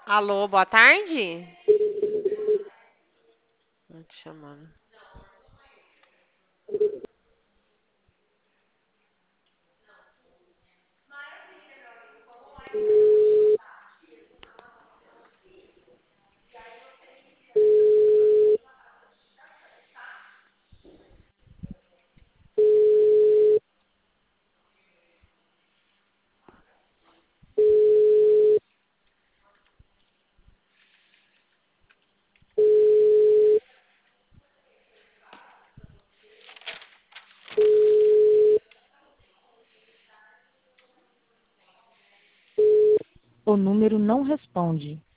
Alô, boa tarde? Tô te chamando. O número não responde.